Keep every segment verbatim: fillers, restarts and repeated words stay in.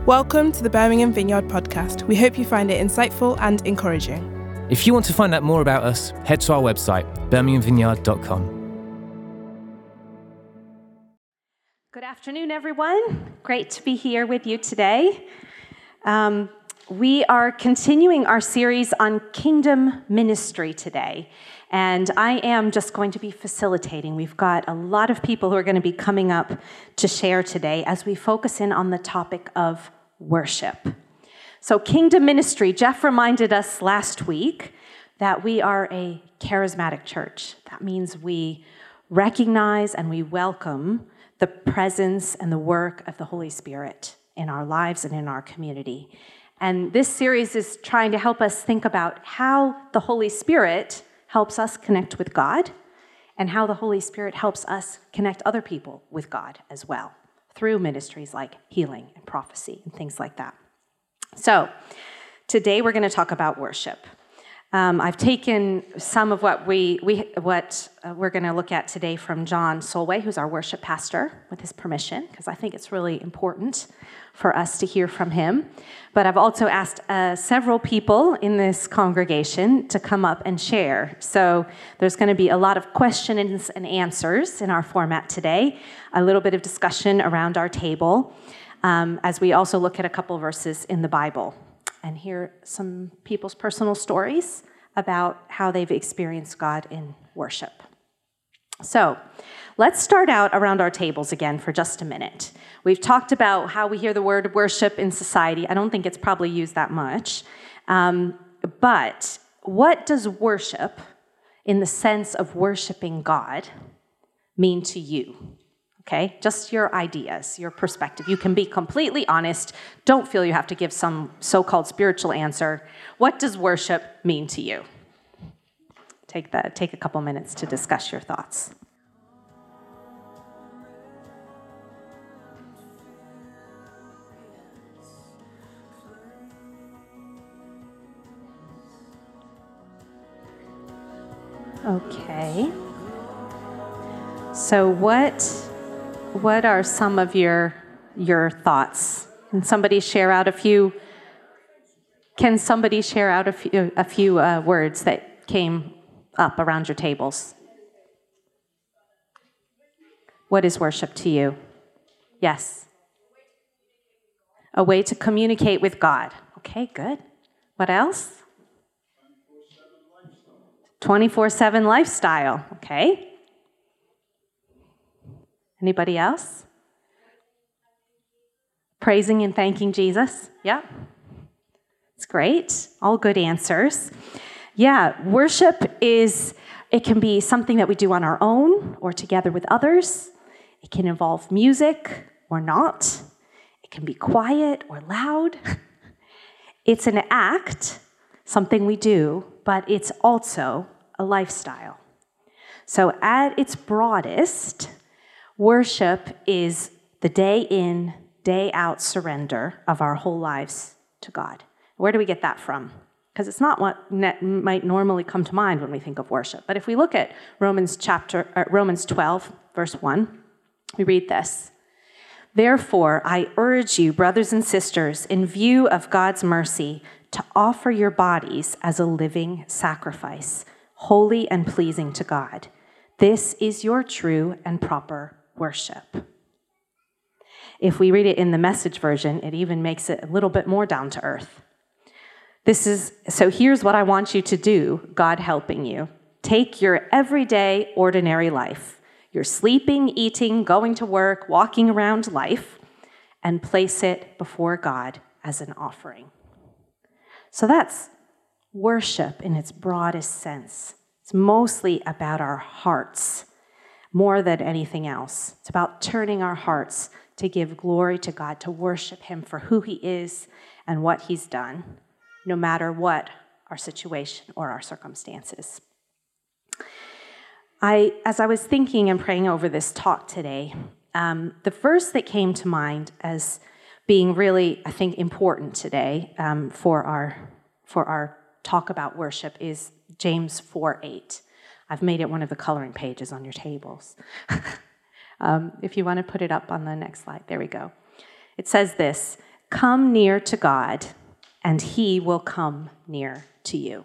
Welcome to the Birmingham Vineyard podcast. We hope you find it insightful and encouraging. If you want to find out more about us, head to our website, birmingham vineyard dot com. Good afternoon, everyone. Great to be here with you today. Um, we are continuing our series on kingdom ministry today, and I am just going to be facilitating. We've got a lot of people who are going to be coming up to share today as we focus in on the topic of worship. So kingdom ministry, Jeff reminded us last week that we are a charismatic church. That means we recognize and we welcome the presence and the work of the Holy Spirit in our lives and in our community. And this series is trying to help us think about how the Holy Spirit helps us connect with God and how the Holy Spirit helps us connect other people with God as well through ministries like healing and prophecy and things like that. So today we're going to talk about worship. Um, I've taken some of what we, we what uh, we're going to look at today from John Solway, who's our worship pastor, with his permission, because I think it's really important for us to hear from him. But I've also asked uh, several people in this congregation to come up and share. So there's going to be a lot of questions and answers in our format today, a little bit of discussion around our table, um, as we also look at a couple verses in the Bible and hear some people's personal stories about how they've experienced God in worship. So let's start out around our tables again for just a minute. We've talked about how we hear the word worship in society. I don't think it's probably used that much. Um, but what does worship, in the sense of worshiping God, mean to you? Okay, just your ideas, your perspective. You can be completely honest. Don't feel you have to give some so-called spiritual answer. What does worship mean to you? Take that. Take a couple minutes to discuss your thoughts. Okay. So what... What are some of your your thoughts? Can somebody share out a few? Can somebody share out a few a few uh, words that came up around your tables? What is worship to you? Yes. A way to communicate with God. Okay, good. What else? twenty-four seven lifestyle. Okay. Anybody else? Praising and thanking Jesus. Yeah. It's great. All good answers. Yeah, worship is, it can be something that we do on our own or together with others. It can involve music or not. It can be quiet or loud. It's an act, something we do, but it's also a lifestyle. So at its broadest, worship is the day in, day out surrender of our whole lives to God. Where do we get that from? Because it's not what ne- might normally come to mind when we think of worship. But if we look at Romans chapter, uh, Romans twelve, verse one, we read this. Therefore, I urge you, brothers and sisters, in view of God's mercy, to offer your bodies as a living sacrifice, holy and pleasing to God. This is your true and proper worship. If we read it in the Message version, it even makes it a little bit more down to earth. This is, so here's what I want you to do, God helping you. Take your everyday, ordinary life, your sleeping, eating, going to work, walking around life, and place it before God as an offering. So that's worship in its broadest sense. It's mostly about our hearts, more than anything else. It's about turning our hearts to give glory to God, to worship him for who he is and what he's done, no matter what our situation or our circumstances. I, as I was thinking and praying over this talk today, um, the verse that came to mind as being really, I think, important today um, for our for our talk about worship is James four eight. I've made it one of the coloring pages on your tables. um, if you want to put it up on the next slide, there we go. It says this, Come near to God, and he will come near to you.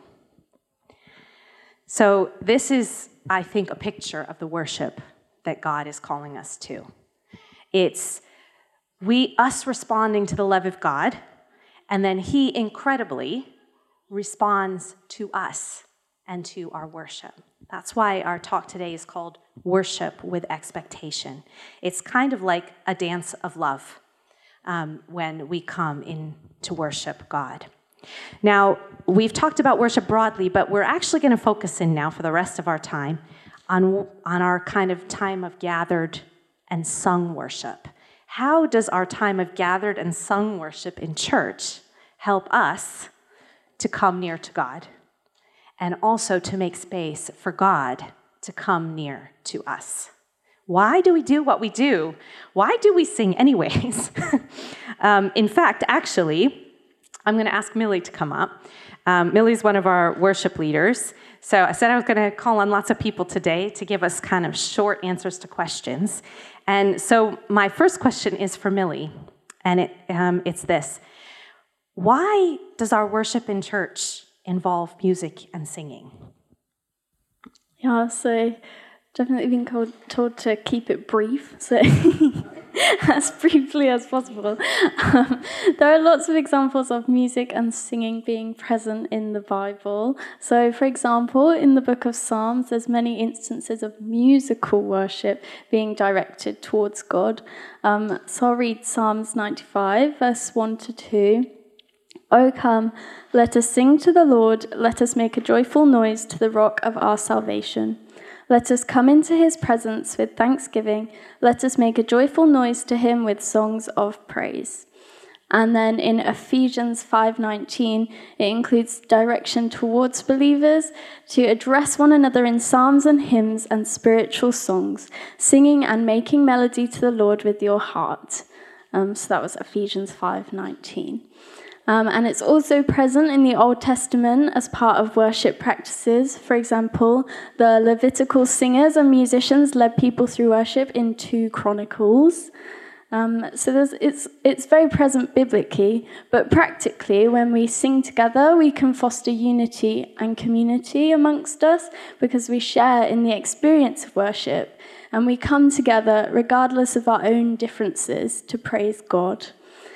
So this is, I think, a picture of the worship that God is calling us to. It's we, us responding to the love of God, and then he incredibly responds to us and to our worship. That's why our talk today is called Worship with Expectation. It's kind of like a dance of love um, when we come in to worship God. Now, we've talked about worship broadly, but we're actually going to focus in now for the rest of our time on, on our kind of time of gathered and sung worship. How does our time of gathered and sung worship in church help us to come near to God and also to make space for God to come near to us? Why do we do what we do? Why do we sing anyways? um, in fact, actually, I'm going to ask Millie to come up. Um, Millie's one of our worship leaders. So I said I was going to call on lots of people today to give us kind of short answers to questions. And so my first question is for Millie, and it, um, it's this. Why does our worship in church involve music and singing? Yeah, so definitely been told, told to keep it brief, so as briefly as possible. Um, there are lots of examples of music and singing being present in the Bible. So, for example, in the book of Psalms, there's many instances of musical worship being directed towards God. Um, so I'll read Psalms ninety-five, verse one to two. O come, let us sing to the Lord, let us make a joyful noise to the rock of our salvation. Let us come into his presence with thanksgiving. Let us make a joyful noise to him with songs of praise. And then in Ephesians five nineteen, it includes direction towards believers to address one another in psalms and hymns and spiritual songs, singing and making melody to the Lord with your heart. Um, so that was Ephesians five nineteen. Um, and it's also present in the Old Testament as part of worship practices. For example, the Levitical singers and musicians led people through worship in two Chronicles. Um, so there's, it's it's very present biblically, but practically, when we sing together, we can foster unity and community amongst us because we share in the experience of worship, and we come together regardless of our own differences to praise God.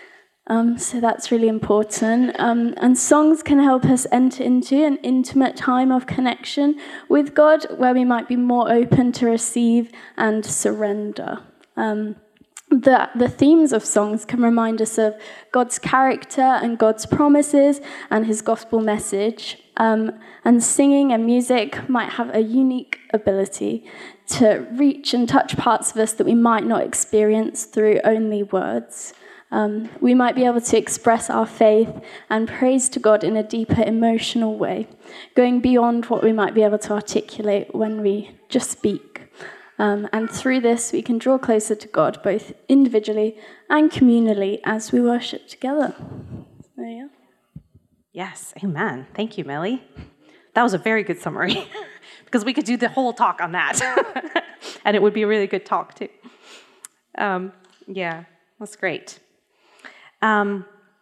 Um, so that's really important. Um, and songs can help us enter into an intimate time of connection with God where we might be more open to receive and surrender. Um, the, the themes of songs can remind us of God's character and God's promises and his gospel message. Um, and singing and music might have a unique ability to reach and touch parts of us that we might not experience through only words. Um, we might be able to express our faith and praise to God in a deeper emotional way, going beyond what we might be able to articulate when we just speak. Um, and through this, we can draw closer to God, both individually and communally, as we worship together. So, yeah. Yes, amen. Thank you, Millie. That was a very good summary, because we could do the whole talk on that, and it would be a really good talk, too. Um, yeah, that's great. Um,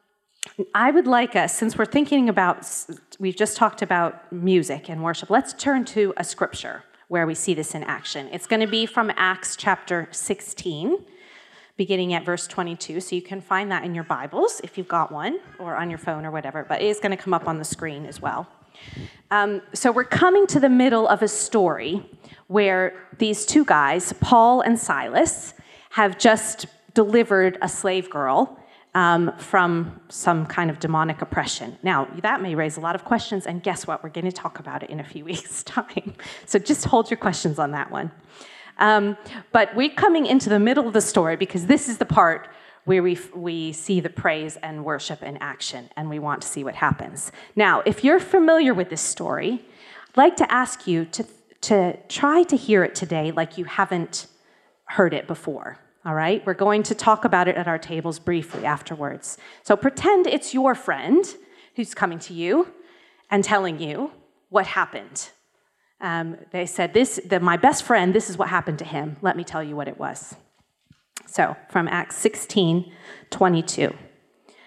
I would like us, since we're thinking about, we've just talked about music and worship, let's turn to a scripture where we see this in action. It's going to be from Acts chapter sixteen, beginning at verse twenty-two, so you can find that in your Bibles if you've got one, or on your phone or whatever, but it is going to come up on the screen as well. Um, so we're coming to the middle of a story where these two guys, Paul and Silas, have just delivered a slave girl Um, from some kind of demonic oppression. Now, that may raise a lot of questions, and guess what? We're going to talk about it in a few weeks' time. So just hold your questions on that one. Um, but we're coming into the middle of the story because this is the part where we we see the praise and worship in action, and we want to see what happens. Now, if you're familiar with this story, I'd like to ask you to, to try to hear it today like you haven't heard it before. All right, we're going to talk about it at our tables briefly afterwards. So pretend it's your friend who's coming to you and telling you what happened. Um, they said, "This, the, my best friend, this is what happened to him. Let me tell you what it was." So from Acts sixteen twenty-two.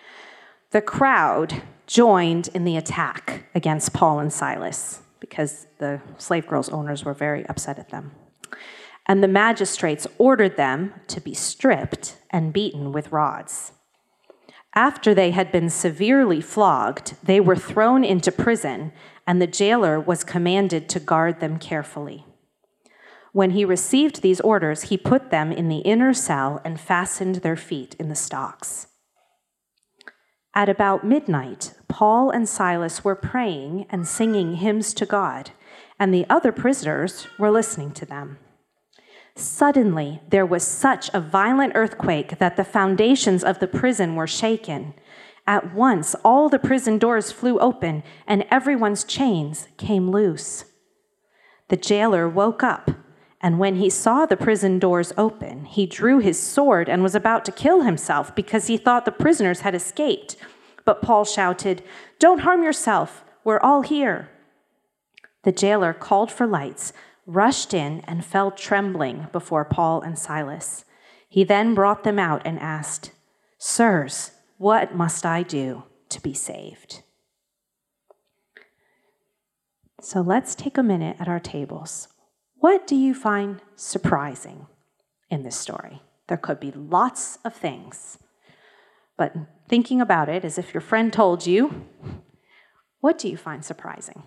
The crowd joined in the attack against Paul and Silas because the slave girls' owners were very upset at them. And the magistrates ordered them to be stripped and beaten with rods. After they had been severely flogged, they were thrown into prison, and the jailer was commanded to guard them carefully. When he received these orders, he put them in the inner cell and fastened their feet in the stocks. At about midnight, Paul and Silas were praying and singing hymns to God, and the other prisoners were listening to them. Suddenly, there was such a violent earthquake that the foundations of the prison were shaken. At once, all the prison doors flew open, and everyone's chains came loose. The jailer woke up, and when he saw the prison doors open, he drew his sword and was about to kill himself because he thought the prisoners had escaped. But Paul shouted, "Don't harm yourself, we're all here." The jailer called for lights, rushed in, and fell trembling before Paul and Silas. He then brought them out and asked, "Sirs, what must I do to be saved?" So let's take a minute at our tables. What do you find surprising in this story? There could be lots of things, but thinking about it as if your friend told you, what do you find surprising?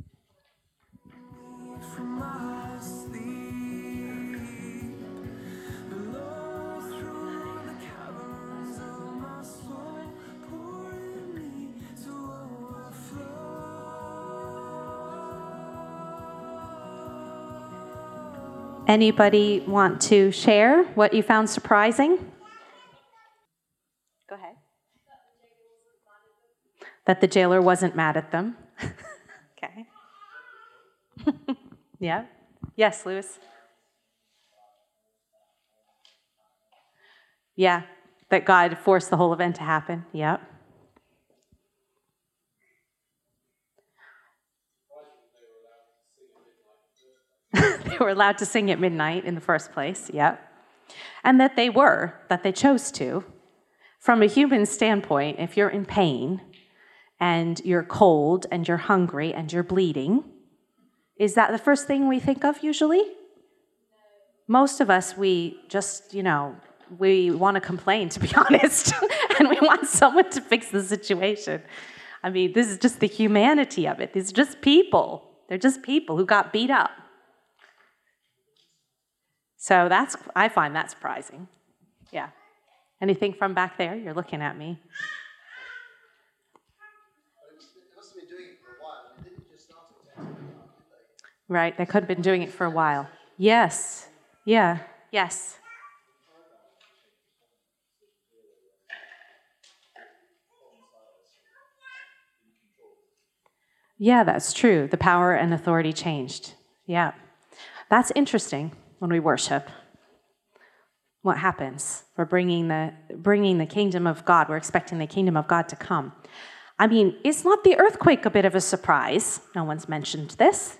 Anybody want to share what you found surprising? Go ahead. That the jailer wasn't mad at them. Okay. Yeah. Yes, Lewis. Yeah, that God forced the whole event to happen. Yep. They were allowed to sing at midnight in the first place, yep. And that they were, that they chose to. From a human standpoint, if you're in pain and you're cold and you're hungry and you're bleeding, is that the first thing we think of usually? Most of us, we just, you know, we want to complain, to be honest, and we want someone to fix the situation. I mean, this is just the humanity of it. These are just people. They're just people who got beat up. So that's, I find that surprising. Yeah. Anything from back there? You're looking at me. They must have been doing it for a while. They didn't just start at ten, did they? Right, they could have been doing it for a while. Yes. Yeah. Yes. Yeah, that's true. The power and authority changed. Yeah. That's interesting. When we worship, what happens? We're bringing the bringing the kingdom of God. We're expecting the kingdom of God to come. I mean, is not the earthquake a bit of a surprise? No one's mentioned this.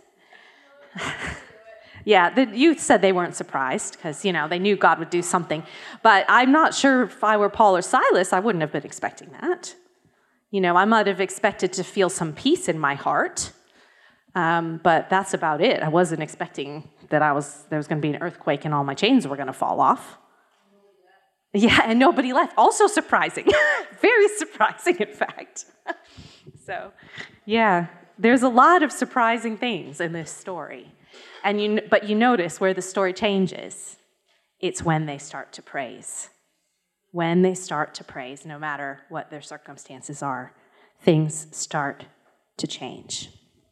Yeah, the youth said they weren't surprised because, you know, they knew God would do something. But I'm not sure if I were Paul or Silas, I wouldn't have been expecting that. You know, I might have expected to feel some peace in my heart. Um, but that's about it. I wasn't expecting that I was there was going to be an earthquake and all my chains were going to fall off. Yeah, and nobody left. Also surprising. Very surprising, in fact. So, yeah, there's a lot of surprising things in this story. And you, but you notice where the story changes. It's when they start to praise. When they start to praise, no matter what their circumstances are, things start to change.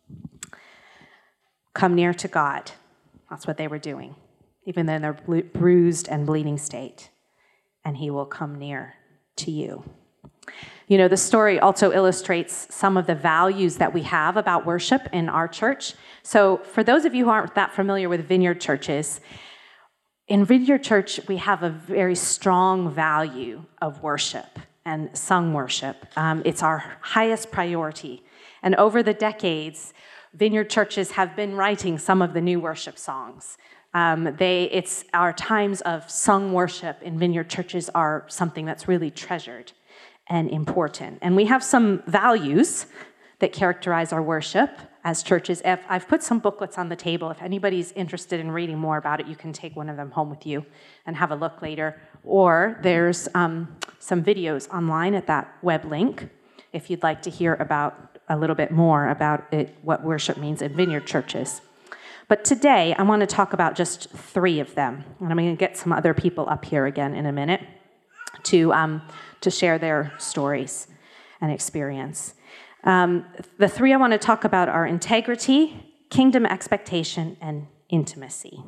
Come near to God. That's what they were doing, even in their bruised and bleeding state. And he will come near to you. You know, the story also illustrates some of the values that we have about worship in our church. So for those of you who aren't that familiar with Vineyard churches, in Vineyard Church, we have a very strong value of worship and sung worship. Um, it's our highest priority. And over the decades, Vineyard churches have been writing some of the new worship songs Um, they, it's our times of sung worship in Vineyard churches are something that's really treasured and important. And we have some values that characterize our worship as churches. If, I've put some booklets on the table. If anybody's interested in reading more about it, you can take one of them home with you and have a look later. Or there's um, some videos online at that web link if you'd like to hear about a little bit more about it, what worship means in Vineyard churches. But today, I want to talk about just three of them. And I'm going to get some other people up here again in a minute to, um, to share their stories and experience. Um, the three I want to talk about are integrity, kingdom expectation, and intimacy.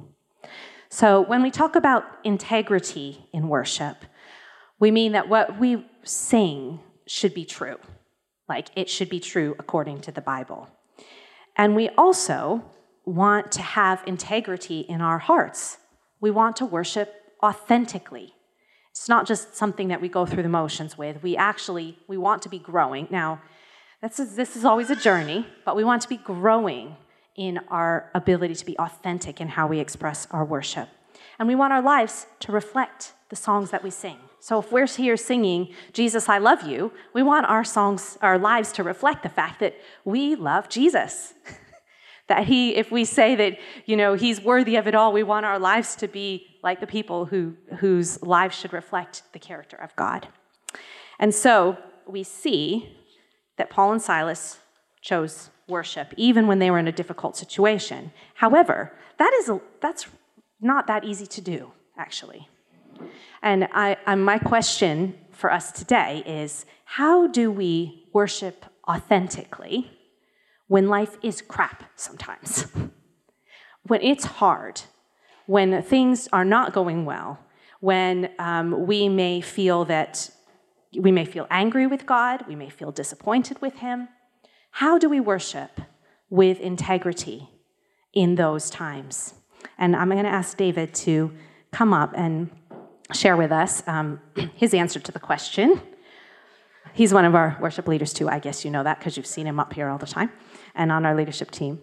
So when we talk about integrity in worship, we mean that what we sing should be true. Like, it should be true according to the Bible. And we also want to have integrity in our hearts. We want to worship authentically. It's not just something that we go through the motions with. We actually, we want to be growing. Now, this is, this is always a journey, but we want to be growing in our ability to be authentic in how we express our worship. And we want our lives to reflect the songs that we sing. So if we're here singing, Jesus, I love you, we want our songs, our lives to reflect the fact that we love Jesus. That he, if we say that, you know, he's worthy of it all, we want our lives to be like the people who, whose lives should reflect the character of God. And so we see that Paul and Silas chose worship, even when they were in a difficult situation. However, that is a, that's not that easy to do, actually. And I, I, my question for us today is, how do we worship authentically when life is crap sometimes? When it's hard, when things are not going well, when um, we may feel that we may feel angry with God, we may feel disappointed with him. How do we worship with integrity in those times? And I'm going to ask David to come up and share with us um, his answer to the question. He's one of our worship leaders too. I guess you know that because you've seen him up here all the time and on our leadership team.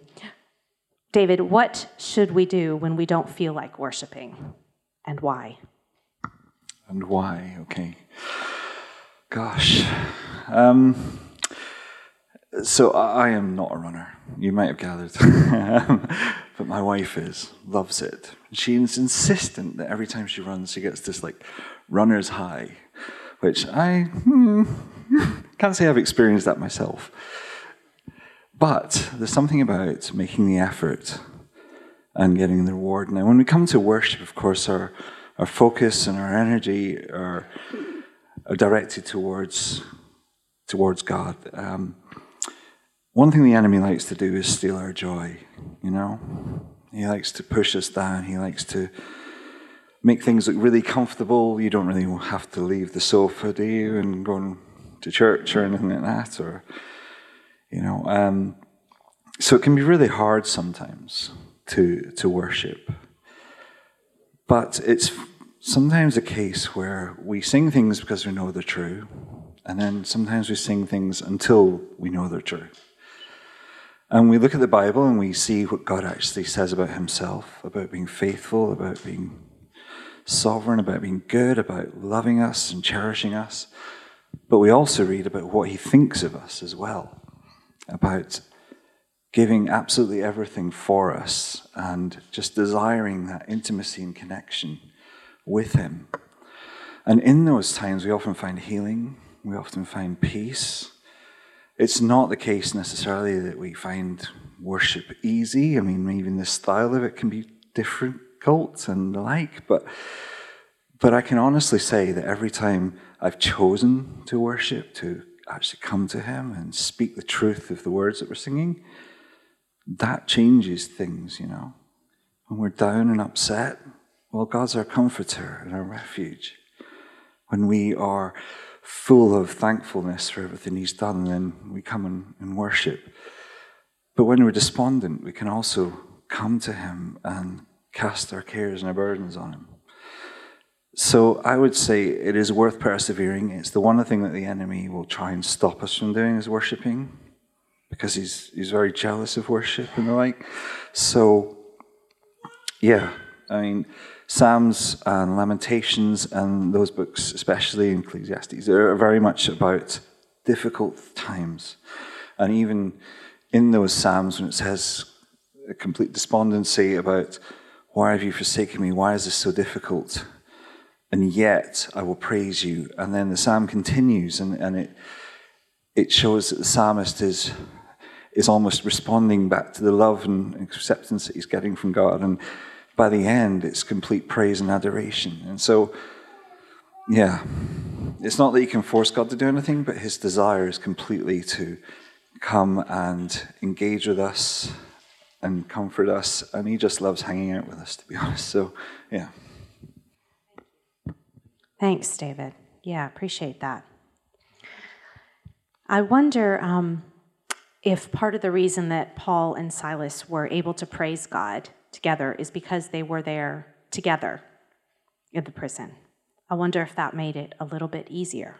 David, what should we do when we don't feel like worshiping, and why? And why? Okay. Gosh. Um, so I am not a runner. You might have gathered. But my wife is, loves it. She's insistent that every time she runs, she gets this like runner's high, which I hmm, can't say I've experienced that myself. But there's something about making the effort and getting the reward. Now, when we come to worship, of course, our, our focus and our energy are, are directed towards, towards God. Um, one thing the enemy likes to do is steal our joy, you know? He likes to push us down. He likes to make things look really comfortable. You don't really have to leave the sofa, do you, and go to church or anything like that, or... You know, um, so it can be really hard sometimes to to worship. But it's sometimes a case where we sing things because we know they're true, and then sometimes we sing things until we know they're true. And we look at the Bible and we see what God actually says about himself, about being faithful, about being sovereign, about being good, about loving us and cherishing us. But we also read about what he thinks of us as well. About giving absolutely everything for us and just desiring that intimacy and connection with him. And in those times, we often find healing, we often find peace. It's not the case necessarily that we find worship easy. I mean, even the style of it can be difficult and the like, but, but I can honestly say that every time I've chosen to worship, to actually come to him and speak the truth of the words that we're singing, that changes things, you know. When we're down and upset, well, God's our comforter and our refuge. When we are full of thankfulness for everything he's done, then we come and, and worship. But when we're despondent, we can also come to him and cast our cares and our burdens on him. So I would say it is worth persevering. It's the one thing that the enemy will try and stop us from doing is worshiping, because he's he's very jealous of worship and the like. So, yeah, I mean, Psalms and Lamentations and those books, especially Ecclesiastes, are very much about difficult times. And even in those Psalms, when it says a complete despondency about, why have you forsaken me? Why is this so difficult? And yet I will praise you. And then the psalm continues, and, and it it shows that the psalmist is is almost responding back to the love and acceptance that he's getting from God. And by the end, it's complete praise and adoration. And so, yeah, it's not that you can force God to do anything, but his desire is completely to come and engage with us and comfort us. And he just loves hanging out with us, to be honest. So, yeah. Thanks, David. Yeah, appreciate that. I wonder um, if part of the reason that Paul and Silas were able to praise God together is because they were there together in the prison. I wonder if that made it a little bit easier.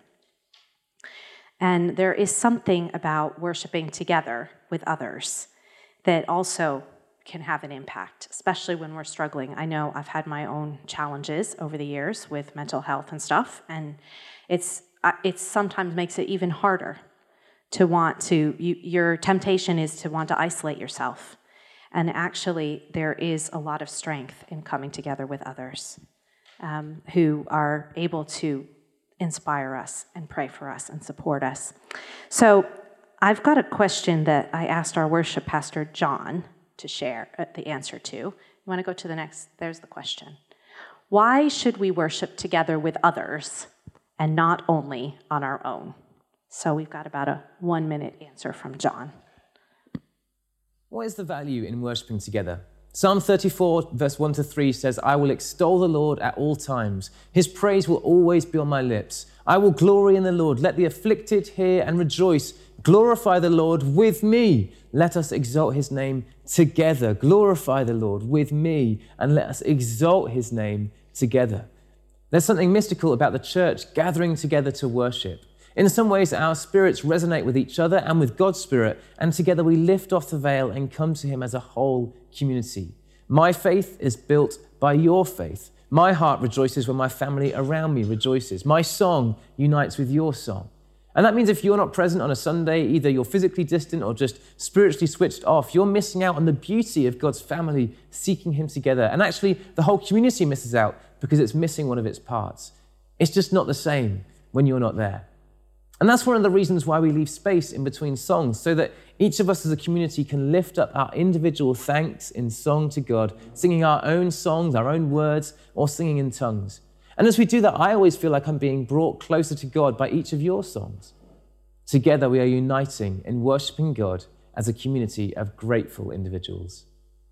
And there is something about worshiping together with others that also can have an impact, especially when we're struggling. I know I've had my own challenges over the years with mental health and stuff, and it's it sometimes makes it even harder to want to, you, your temptation is to want to isolate yourself. And actually, there is a lot of strength in coming together with others um, who are able to inspire us and pray for us and support us. So I've got a question that I asked our worship pastor, John, to share the answer to. You want to go to the next? There's the question. Why should we worship together with others and not only on our own? So we've got about a one-minute answer from John. What is the value in worshipping together? Psalm thirty-four, verse one to three says, I will extol the Lord at all times. His praise will always be on my lips. I will glory in the Lord. Let the afflicted hear and rejoice. Glorify the Lord with me. Let us exalt his name together. Glorify the Lord with me, and let us exalt his name together. There's something mystical about the church gathering together to worship. In some ways, our spirits resonate with each other and with God's Spirit, and together we lift off the veil and come to him as a whole community. My faith is built by your faith. My heart rejoices when my family around me rejoices. My song unites with your song. And that means if you're not present on a Sunday, either you're physically distant or just spiritually switched off, you're missing out on the beauty of God's family seeking him together. And actually, the whole community misses out because it's missing one of its parts. It's just not the same when you're not there. And that's one of the reasons why we leave space in between songs, so that each of us as a community can lift up our individual thanks in song to God, singing our own songs, our own words, or singing in tongues. And as we do that, I always feel like I'm being brought closer to God by each of your songs. Together we are uniting in worshiping God as a community of grateful individuals.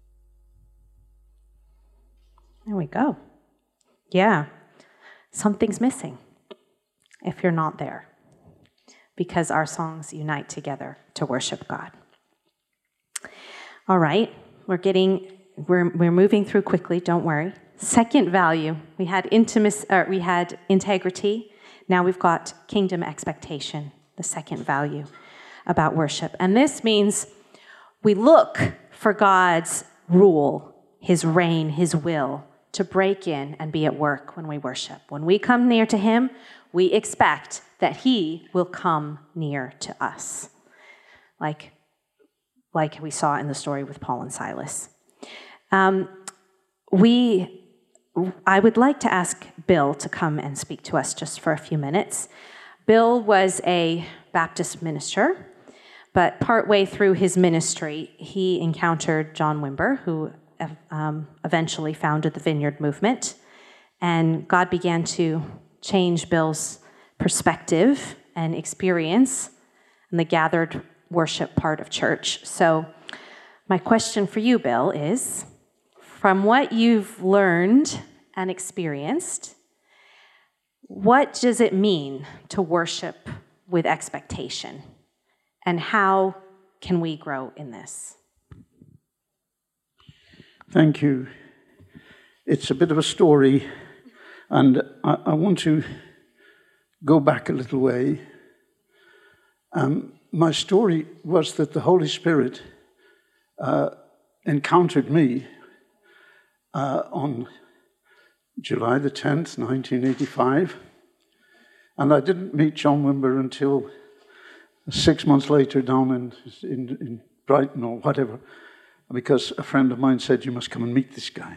There we go. Yeah, something's missing if you're not there, because our songs unite together to worship God. All right, we're getting, we're we're moving through quickly. Don't worry. Second value, we had intimacy, uh, we had integrity. Now we've got kingdom expectation. The second value about worship, and this means we look for God's rule, his reign, his will to break in and be at work when we worship. When we come near to him, we expect that he will come near to us, like, like we saw in the story with Paul and Silas. Um, we, I would like to ask Bill to come and speak to us just for a few minutes. Bill was a Baptist minister, but partway through his ministry, he encountered John Wimber, who um, eventually founded the Vineyard Movement, and God began to change Bill's perspective and experience in the gathered worship part of church. So my question for you, Bill, is, from what you've learned and experienced, what does it mean to worship with expectation? And how can we grow in this? Thank you. It's a bit of a story, and I, I want to go back a little way. Um, my story was that the Holy Spirit uh, encountered me uh, on July the tenth, nineteen eighty-five. And I didn't meet John Wimber until six months later down in, in, in Brighton or whatever, because a friend of mine said, you must come and meet this guy.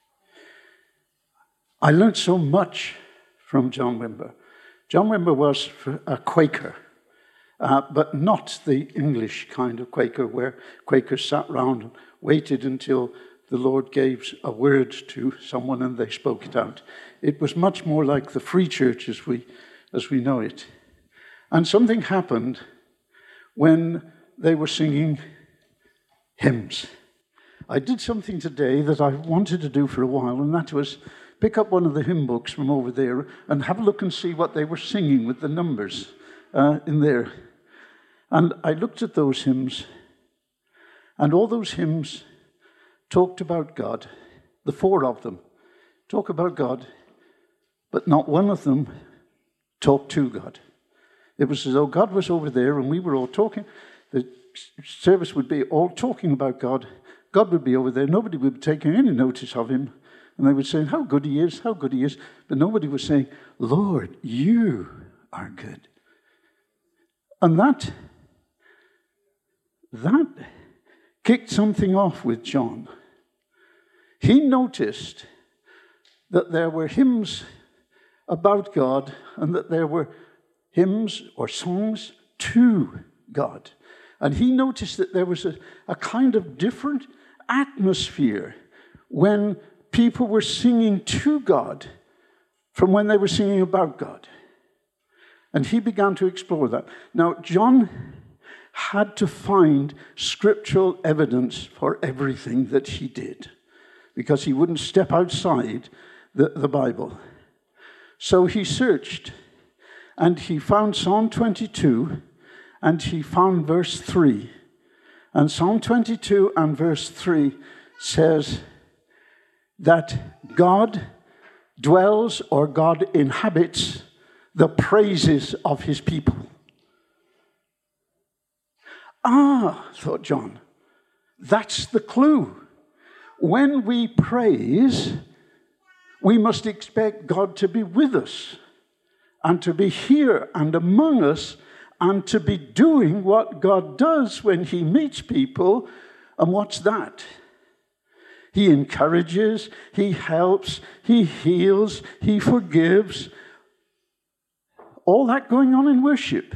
I learned so much from John Wimber. John Wimber was a Quaker, uh, but not the English kind of Quaker, where Quakers sat round and waited until the Lord gave a word to someone and they spoke it out. It was much more like the Free Church as we, as we know it. And something happened when they were singing hymns. I did something today that I wanted to do for a while, and that was pick up one of the hymn books from over there and have a look and see what they were singing with the numbers uh, in there. And I looked at those hymns, and all those hymns talked about God. The four of them talk about God, but not one of them talked to God. It was as though God was over there and we were all talking. The service would be all talking about God. God would be over there. Nobody would be taking any notice of him. And they would say, how good he is, how good he is. But nobody was saying, Lord, you are good. And that, that kicked something off with John. He noticed that there were hymns about God and that there were hymns or songs to God. And he noticed that there was a, a kind of different atmosphere when people were singing to God from when they were singing about God. And he began to explore that. Now, John had to find scriptural evidence for everything that he did, because he wouldn't step outside the, the Bible. So he searched, and he found Psalm twenty-two, and he found verse three. And Psalm twenty-two and verse three says that God dwells, or God inhabits, the praises of his people. Ah, thought John, that's the clue. When we praise, we must expect God to be with us and to be here and among us and to be doing what God does when he meets people. And what's that? He encourages, he helps, he heals, he forgives. All that going on in worship.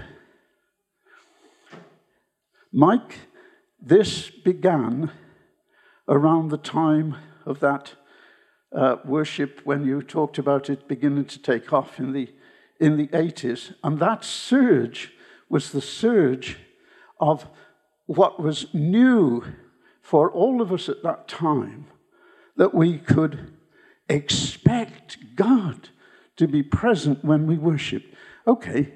Mike, this began around the time of that uh, worship when you talked about it beginning to take off in the in the eighties. And that surge was the surge of what was new for all of us at that time, that we could expect God to be present when we worship. Okay.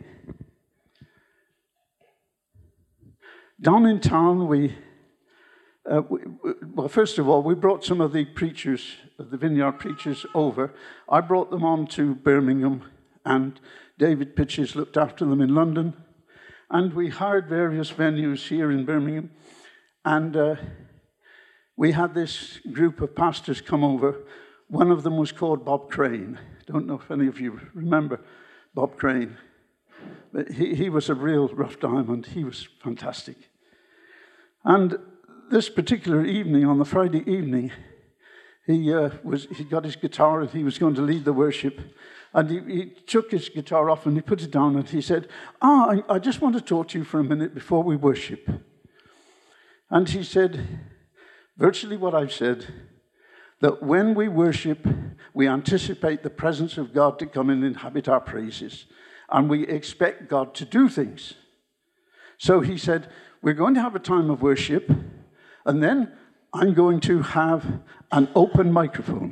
Down in town, we, uh, we, well, first of all, we brought some of the preachers, the Vineyard preachers, over. I brought them on to Birmingham, and David Pitches looked after them in London. And we hired various venues here in Birmingham, and uh, we had this group of pastors come over. One of them was called Bob Crane. I don't know if any of you remember Bob Crane. But he, he was a real rough diamond. He was fantastic. And this particular evening, on the Friday evening, he uh, was he got his guitar and he was going to lead the worship. And he, he took his guitar off and he put it down and he said, ah, I, I just want to talk to you for a minute before we worship. And he said, virtually what I've said, that when we worship, we anticipate the presence of God to come and inhabit our praises. And we expect God to do things. So he said, we're going to have a time of worship, and then I'm going to have an open microphone.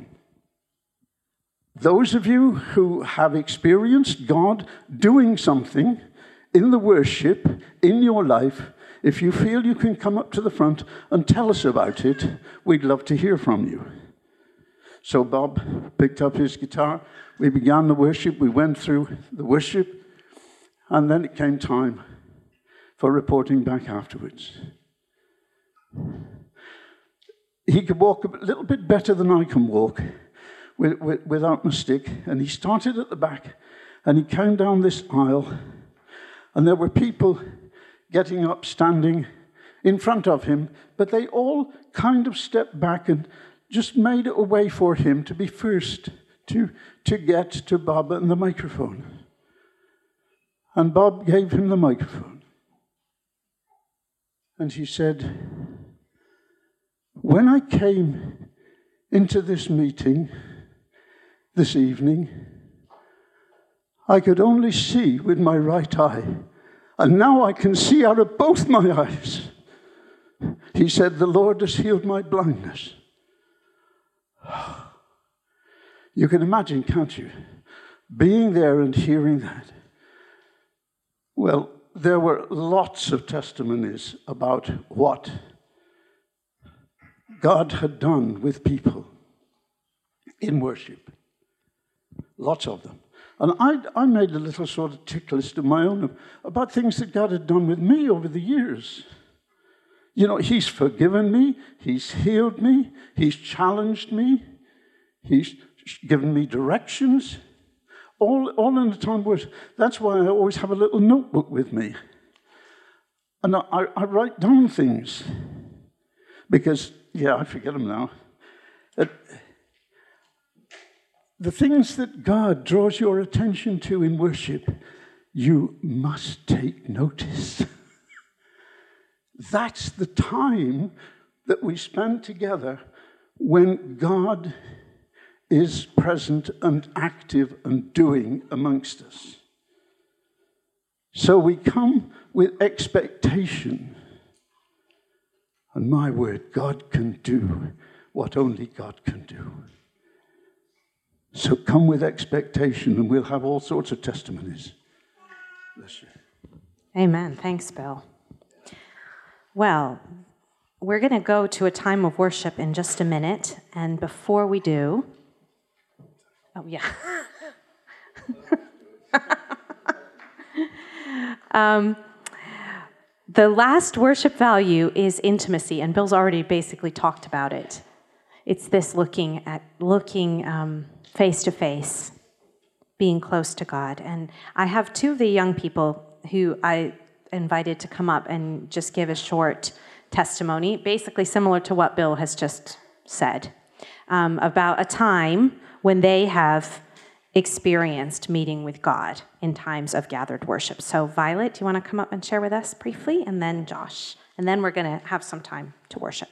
Those of you who have experienced God doing something in the worship, in your life, if you feel you can come up to the front and tell us about it, we'd love to hear from you. So Bob picked up his guitar. We began the worship. We went through the worship. And then it came time for reporting back afterwards. he could walk a little bit better than I can walk with, with, without my stick. And he started at the back, and he came down this aisle, and there were people getting up, standing in front of him, but they all kind of stepped back and just made it a way for him to be first to, to get to Bob and the microphone. And Bob gave him the microphone. And he said, when I came into this meeting this evening, I could only see with my right eye, and now I can see out of both my eyes. He said, the Lord has healed my blindness. You can imagine, can't you, being there and hearing that. Well, there were lots of testimonies about what God had done with people in worship. Lots of them. And I, I made a little sort of tick list of my own about things that God had done with me over the years. You know, he's forgiven me, he's healed me, he's challenged me, he's given me directions, all, all in the time words. That's why I always have a little notebook with me. And I, I write down things, because, yeah, I forget them now. It, the things that God draws your attention to in worship, you must take notice. That's the time that we spend together when God is present and active and doing amongst us. So we come with expectation. And my word, God can do what only God can do. So come with expectation, and we'll have all sorts of testimonies. Bless you. Amen. Thanks, Bill. Well, we're going to go to a time of worship in just a minute. And before we do, oh, yeah. um, the last worship value is intimacy, and Bill's already basically talked about it. It's this looking at looking um, face to face, being close to God. And I have two of the young people who I invited to come up and just give a short testimony, basically similar to what Bill has just said, um, about a time when they have experienced meeting with God in times of gathered worship. So Violet, do you want to come up and share with us briefly? And then Josh. And then we're going to have some time to worship.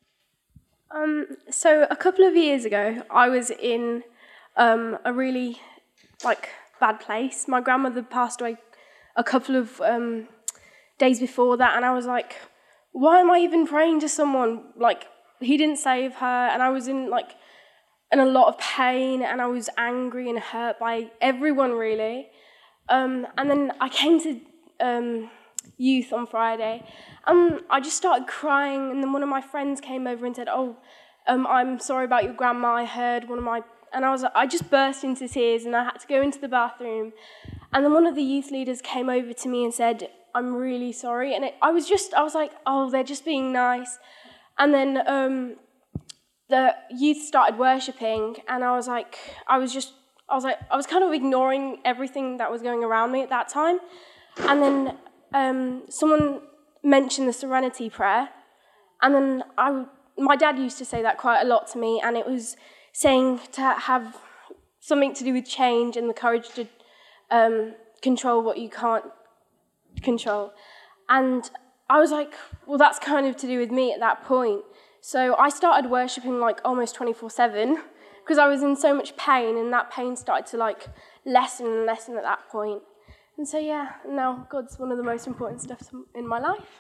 Um, so a couple of years ago, I was in um, a really like bad place. My grandmother passed away a couple of um, days before that, and I was like, why am I even praying to someone? Like, he didn't save her, and I was in like in a lot of pain, and I was angry and hurt by everyone, really. Um, and then I came to um, youth on Friday, and I just started crying, and then one of my friends came over and said, oh, um, I'm sorry about your grandma, I heard one of my... And I was, I just burst into tears, and I had to go into the bathroom. And then one of the youth leaders came over to me and said, I'm really sorry. And it, I was just, I was like, oh, they're just being nice. And then um, the youth started worshipping, and I was like, I was just, I was like, I was kind of ignoring everything that was going around me at that time. And then um, someone mentioned the Serenity Prayer. And then I, my dad used to say that quite a lot to me, and it was saying to have something to do with change and the courage to um, control what you can't control. And I was like, well, that's kind of to do with me at that point. So I started worshipping like almost twenty-four seven because I was in so much pain, and that pain started to like lessen and lessen at that point. And so, yeah, now God's one of the most important stuff in my life.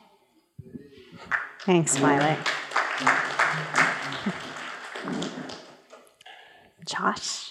Thanks, Violet. Josh?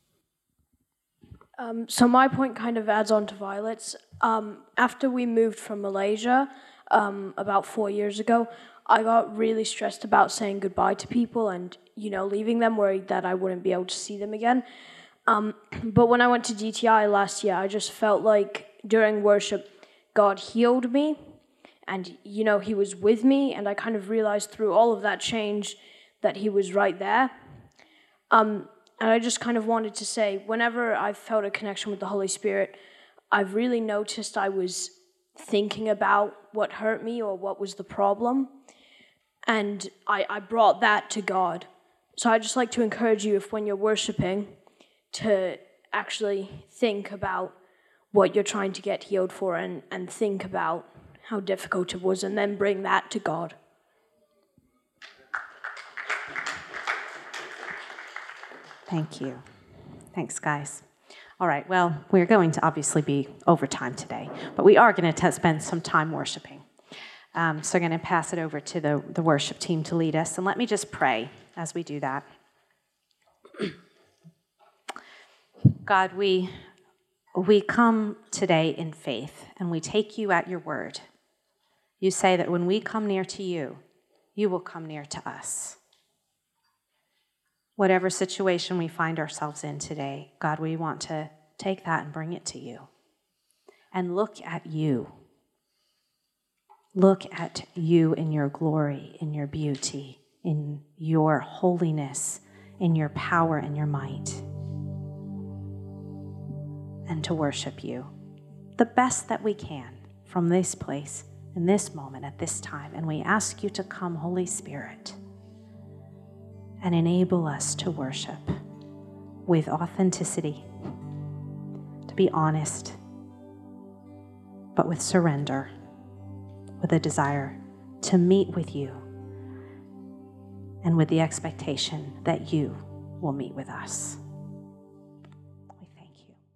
Um, so my point kind of adds on to Violet's. Um, after we moved from Malaysia um, about four years ago, I got really stressed about saying goodbye to people and, you know, leaving them, worried that I wouldn't be able to see them again. Um, but when I went to D T I last year, I just felt like during worship, God healed me. and, you know, he was with me, and I kind of realized through all of that change that he was right there. Um, and I just kind of wanted to say, whenever I've felt a connection with the Holy Spirit, I've really noticed I was thinking about what hurt me or what was the problem, and I, I brought that to God. So I'd just like to encourage you, if when you're worshiping, to actually think about what you're trying to get healed for, and, and think about how difficult it was, and then bring that to God. Thank you. Thanks, guys. All right, well, we're going to obviously be over time today, but we are going to spend some time worshiping. Um, so I'm going to pass it over to the, the worship team to lead us, and let me just pray as we do that. God, we, we come today in faith, and we take you at your word. You say that when we come near to you, you will come near to us. Whatever situation we find ourselves in today, God, we want to take that and bring it to you. And look at you. Look at you in your glory, in your beauty, in your holiness, in your power and your might. And to worship you the best that we can from this place, in this moment, at this time. And we ask you to come, Holy Spirit, and enable us to worship with authenticity, to be honest, but with surrender, with a desire to meet with you, and with the expectation that you will meet with us. We thank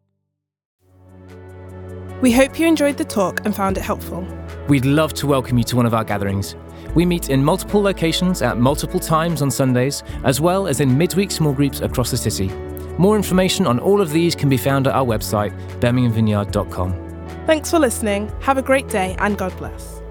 you. We hope you enjoyed the talk and found it helpful. We'd love to welcome you to one of our gatherings. We meet in multiple locations at multiple times on Sundays, as well as in midweek small groups across the city. More information on all of these can be found at our website, birmingham vineyard dot com. Thanks for listening. Have a great day and God bless.